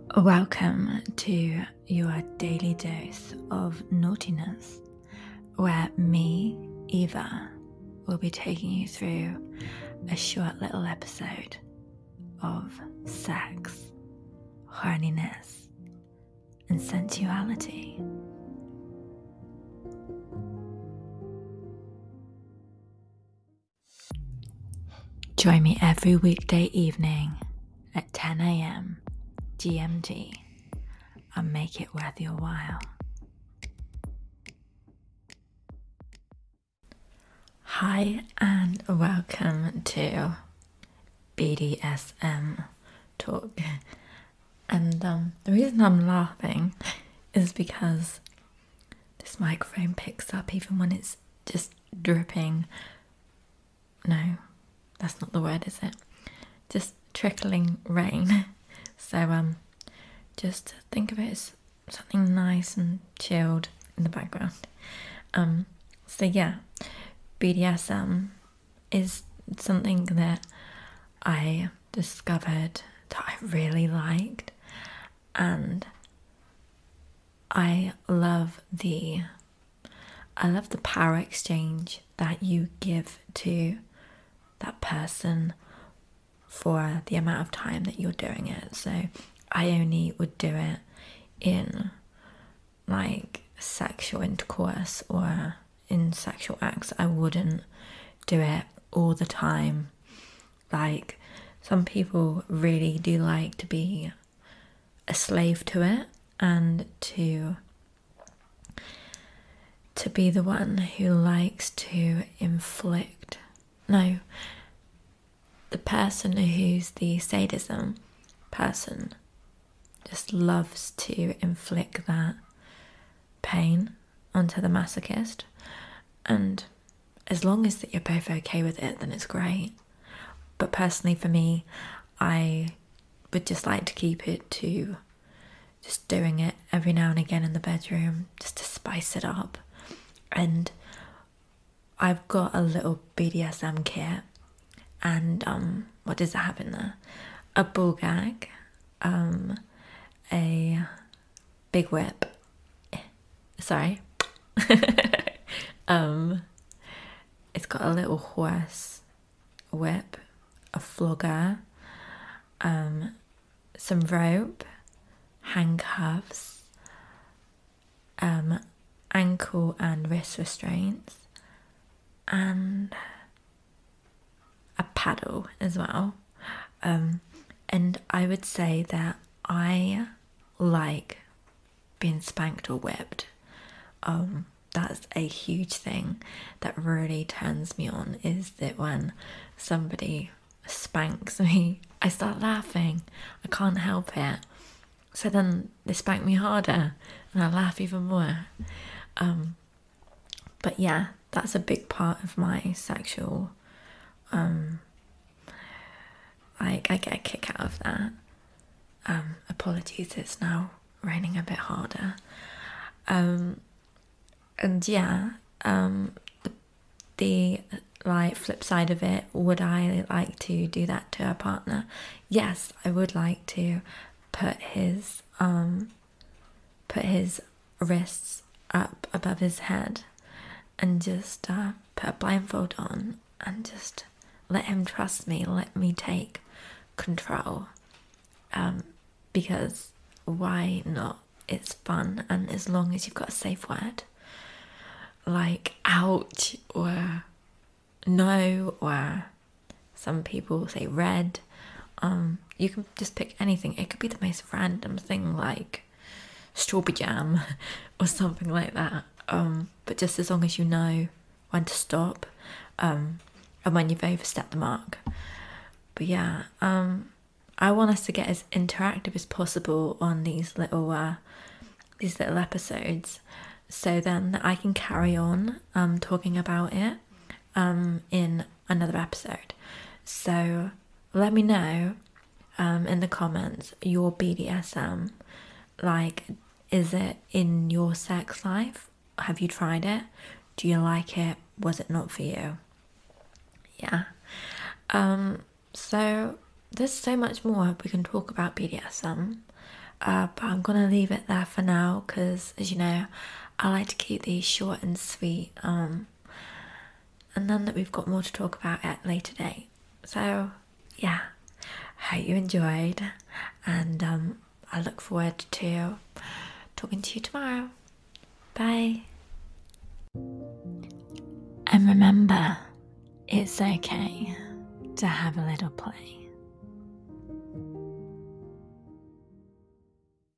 Welcome to your daily dose of naughtiness, where me, Eva, will be taking you through a short little episode of sex, horniness, and sensuality. Join me every weekday evening at 10 a.m. GMT and make it worth your while. Hi and welcome to BDSM talk. And the reason I'm laughing is because this microphone picks up even when it's just dripping. No, that's not the word, is it? Just trickling rain. So just think of it as something nice and chilled in the background. So yeah, BDSM is something that I discovered that I really liked, and I love the power exchange that you give to that person for the amount of time that you're doing it. So I only would do it in like sexual intercourse or in sexual acts. I wouldn't do it all the time. Like, some people really do like to be a slave to it and to be the one who likes to inflict. No, the person who's the sadism person just loves to inflict that pain onto the masochist. And as long as that you're both okay with it, then it's great. But personally for me, I would just like to keep it to just doing it every now and again in the bedroom, just to spice it up. And I've got a little BDSM kit, and what does it have in there? A ball gag, a big whip. Sorry. It's got a little horse whip, a flogger, some rope, handcuffs, ankle and wrist restraints, and a paddle as well. And I would say that I like being spanked or whipped. That's a huge thing that really turns me on, is that when somebody spanks me, I start laughing. I can't help it. So then they spank me harder and I laugh even more. But yeah, that's a big part of my sexual, I get a kick out of that. Apologies, it's now raining a bit harder. And yeah, the like flip side of it, would I like to do that to a partner? Yes, I would like to put his wrists up above his head and just put a blindfold on and just let him trust me, let me take control. Because why not? It's fun, and as long as you've got a safe word like ouch or no, or some people say red, you can just pick anything. It could be the most random thing like strawberry jam or something like that, but just as long as you know when to stop, and when you've overstepped the mark. But yeah, I want us to get as interactive as possible on these little episodes, so then I can carry on talking about it in another episode. So let me know in the comments your BDSM. Like, is it in your sex life? Have you tried it? Do you like it? Was it not for you? Yeah. So there's so much more we can talk about BDSM. but I'm gonna leave it there for now because, as you know, I like to keep these short and sweet. And then that we've got more to talk about at a later date. So, yeah, hope you enjoyed, and I look forward to talking to you tomorrow. Bye. And remember, it's okay to have a little play.